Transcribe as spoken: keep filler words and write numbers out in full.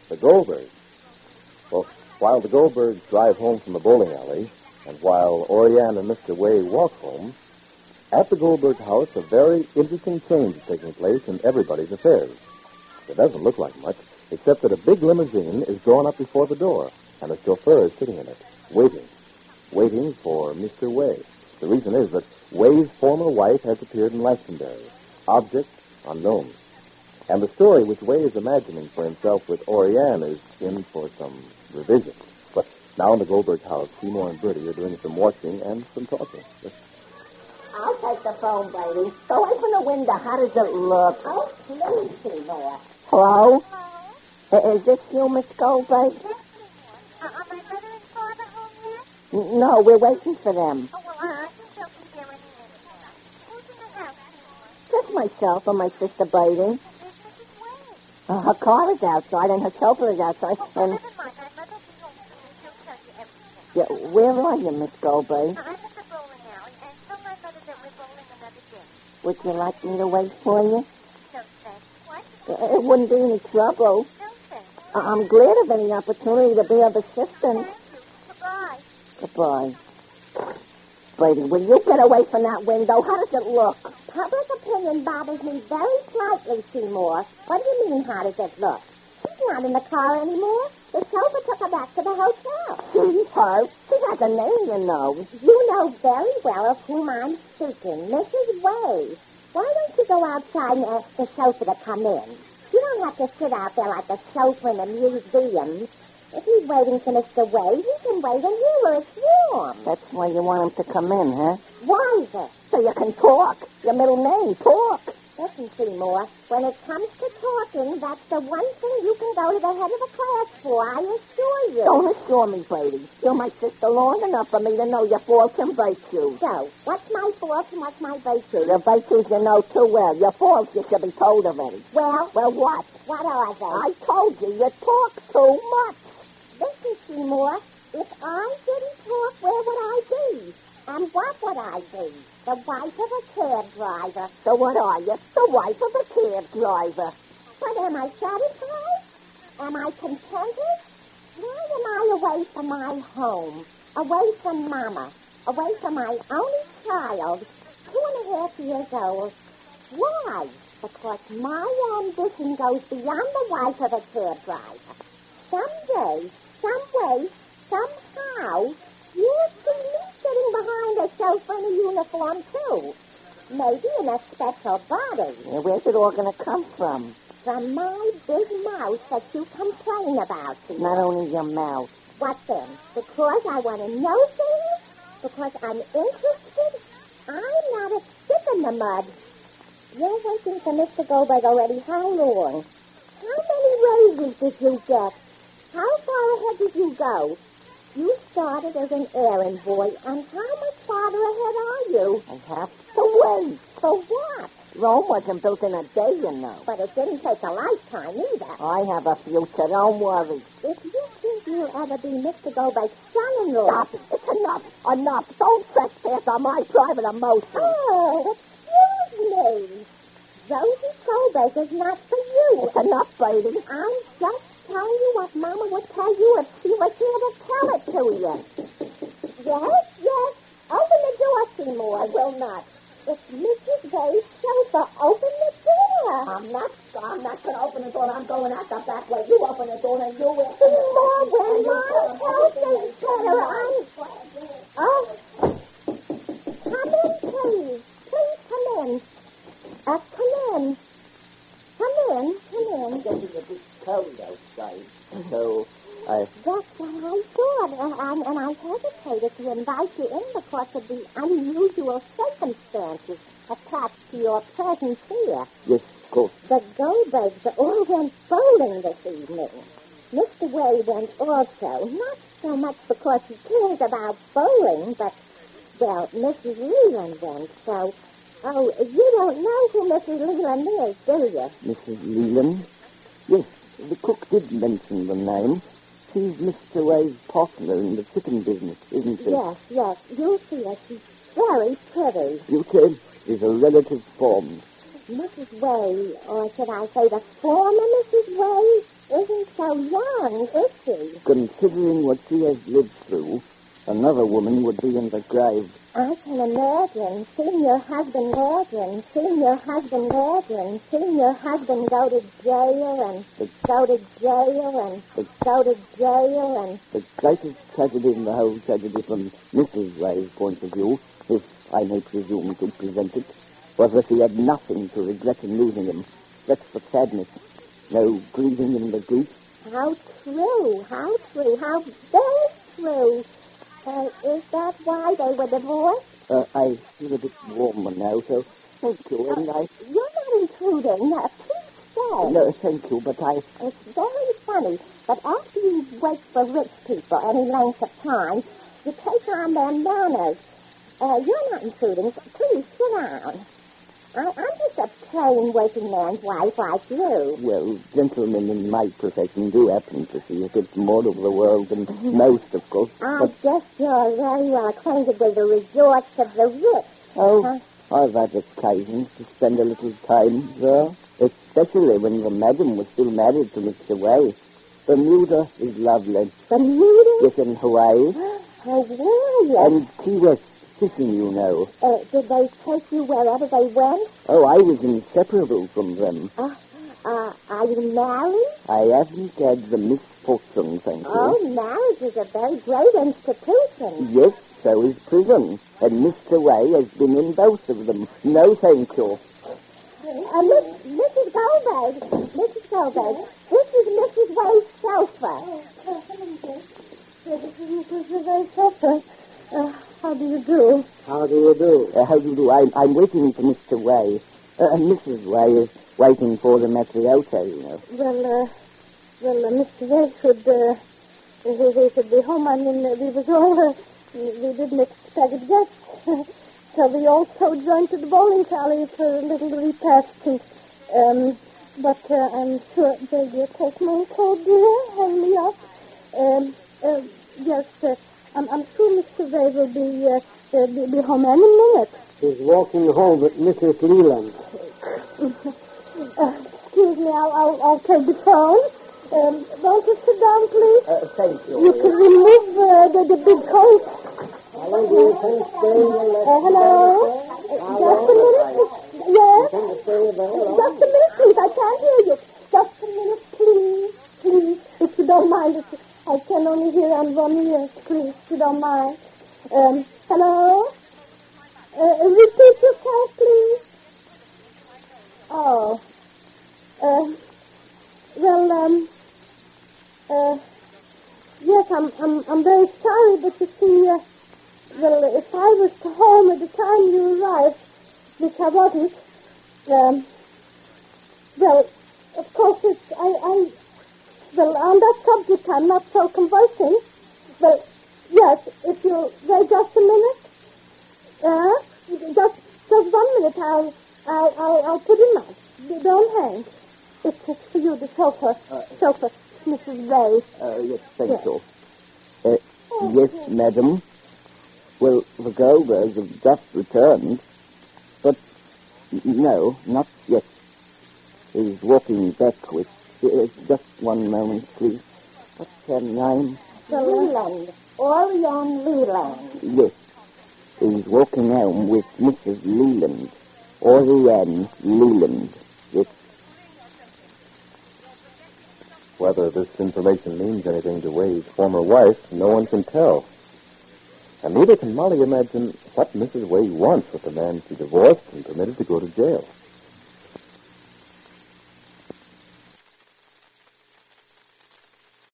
The Goldbergs. Well, while the Goldbergs drive home from the bowling alley, and while Oriane and Mister Way walk home, at the Goldberg house, a very interesting change is taking place in everybody's affairs. It doesn't look like much, except that a big limousine is drawn up before the door, and a chauffeur is sitting in it, waiting, waiting for Mister Way. The reason is that Way's former wife has appeared in Glastonbury, object unknown. And the story which Way is imagining for himself with Oriane is in for some revision. But now in the Goldberg house, Seymour and Bertie are doing some washing and some talking. I'll take the phone, baby. Go away from the window. How does it look? Oh, please, Seymour. Hello? Hello? Is this you, Miss Goldberg? Yes, Seymour. Uh, are my mother and father home yet? No, we're waiting for them. Oh, well, I think they'll be there any minute now. Who's in the house, Seymour? Just myself and my sister Bertie. Where's Missus Wade? Uh, her car is outside and her chauffeur is outside. Oh, and never mind. My mother will be home soon and she'll tell you everything. yeah, where are you, Miss Goldberg? Uh, I'm at the bowling alley, and tell my mother that we're bowling another day. Would you like me to wait for you? No thanks. What? Uh, It wouldn't be any trouble. No thanks. I- I'm glad of any opportunity to be of assistance. Thank you. Goodbye. Goodbye. Brady, will you get away from that window? How does it look? Public opinion bothers me very slightly, Seymour. What do you mean, how does it look? She's not in the car anymore. The chauffeur took her back to the hotel. She's her. She has a name, you know. You know very well of whom I'm speaking, Missus Way. Why don't you go outside and ask the chauffeur to come in? You don't have to sit out there like a chauffeur in a museum. If he's waiting for Mister Way, he can wait in here where it's warm. That's why you want him to come in, huh? Why is it? So you can talk. Your middle name, talk. Listen, Seymour, when it comes to talking, that's the one thing you can go to the head of the class for, I assure you. Don't assure me, Brady. You're my sister long enough for me to know your faults and virtues. So, what's my faults and what's my virtues? Your virtues you know too well. Your faults you should be told already. Well? Well, what? What are they? I told you, you talk too much. Listen, Seymour, if I didn't talk, where would I be? And what would I be? The wife of a cab driver. So what are you? The wife of a cab driver. But am I satisfied? Am I contented? Why am I away from my home? Away from Mama? Away from my only child? Two and a half years old? Why? Because my ambition goes beyond the wife of a cab driver. Someday, some way, somehow, you'll see me sitting behind a chauffeur in a uniform, too. Maybe in a special body. Yeah, where's it all going to come from? From my big mouth that you complain about, Seymour. Not only your mouth. What then? Because I want to know things? Because I'm interested? I'm not a stick in the mud. You're waiting for Mister Goldberg already. How long? How many raises did you get? How far ahead did you go? You started as an errand boy, and how much farther ahead are you? I have to wait. For what? Rome wasn't built in a day, you know. But it didn't take a lifetime either. I have a future, don't worry. If you think you'll ever be Mister Goldberg's son-in-law... Stop it. It's enough. Enough. Don't trespass on my private emotions. Oh, excuse me. Rosie Goldberg is not for you. It's enough, baby. I'm just telling you what Mama would tell you if she was here to tell it to you. Yes, yes. Open the door, Seymour. I will not. It's Missus Way's chauffeur. Open the door. I'm not. I'm not going to open the door. I'm going out the back way. You open the door and you will. Seymour, when my health is better, I'm... Oh. Come in, please. Please come in. Uh, come in. Come in. Come in. Getting a bit cold outside, so I... That's what I thought, and, and, and I hesitated to invite you in because of the unusual circumstances attached to your presence here. Yes, of course. The Goldbergs all went bowling this evening. Mister Way went also, not so much because he cares about bowling, but, well, Missus Leland went, so... Oh, you don't know who Missus Leland is, do you? Missus Leland? Yes, the cook did mention the name. She's Mister Way's partner in the chicken business, isn't she? Yes, yes. You'll see her. She's very pretty. Beauty is a relative form. Missus Way, or should I say the former Missus Way, isn't so so young, is she? Considering what she has lived through, another woman would be in the grave. I can imagine seeing your husband Regan, seeing your husband Regan, seeing your husband go to jail and go to jail and go to jail and... The greatest tragedy in the whole tragedy from Missus Ray's point of view, if I may presume to present it, was that he had nothing to regret in losing him. That's the sadness. No grieving in the grief. How true, how true, how very true. Uh, is that why they were divorced? Uh, I feel a bit warmer now, so thank you. And I... You're not intruding. Uh, please stay. No, thank you, but I... It's very funny, but after you wait for rich people any length of time, you take on their manners. Uh, you're not intruding. Please sit down. I, I'm just a plain working man's wife like you. Well, gentlemen in my profession do happen to see a bit more of the world than most, of course. I but... guess you're very well acquainted with the resorts of the rich. Oh, huh? I've had occasions to spend a little time there, especially when the madam was still married to Mister Way. Bermuda is lovely. Bermuda? Yes, in Hawaii. Hawaii? And Key West. Fishing, you know. Uh, did they take you wherever they went? Oh, I was inseparable from them. Uh, uh, are you married? I haven't had the misfortune, thank you. Oh, marriage is a very great institution. Yes, so is prison. And Mister Way has been in both of them. No, thank you. Uh, Miss, Missus Goldberg, Missus Goldberg, this is Missus Way's sofa. This is Missus Way's sofa. Uh, how do you do? How do you do? Uh, how do you do? I'm, I'm waiting for Mister Way. Uh, Missus Way is waiting for them at the hotel, you know. Well, uh, well, uh, Mister Way should, uh, he, he should be home. I mean, uh, we was all, uh, we didn't expect it yet. So we also joined to the bowling alley for a little repast. And, um, but uh, I'm sure they will take my coat, dear, hang me up. Um, uh, yes, uh, I'm, I'm sure Mister Way will be, uh, uh, be, be home any minute. He's walking home with Missus Leland. uh, excuse me, I'll, I'll, I'll take the phone. Um, won't you sit down, please? Uh, thank you. You can remove uh, the, the big coat. Hello, dear. Can you stay Uh, hello? Uh, just a minute. Yes? Can you stay there? Just a minute, please. I can't hear you. Just a minute, please. Please, if you don't mind. If I can only hear on one ear. Please, if you don't mind. Um, hello? Uh, repeat yourself, please. Oh. Uh, well, um, uh, yes, I'm, I'm, I'm very sorry, but you see, uh, well, if I was home at the time you arrived, which I wasn't, um, well, of course, it's, I, I, well, on that subject, I'm not so conversing. Well, yes, if you wait just a minute, uh, just, just one minute, I'll, I'll, I'll, I'll put him out. Don't hang. It's, it's for you, the sofa, uh, sofa, Missus Ray. Uh, yes, thank Yes. you. Uh, yes, madam. Well, the Goldbergs have just returned, but n- no, not yet. He's walking back with... Uh, just one moment, please. What's her name? Leland. Orion Leland. Yes. He's walking home with Missus Leland. Orion Leland. Yes. Whether this information means anything to Wade's former wife, no one can tell. And neither can Molly imagine what Missus Wade wants with the man she divorced and permitted to go to jail.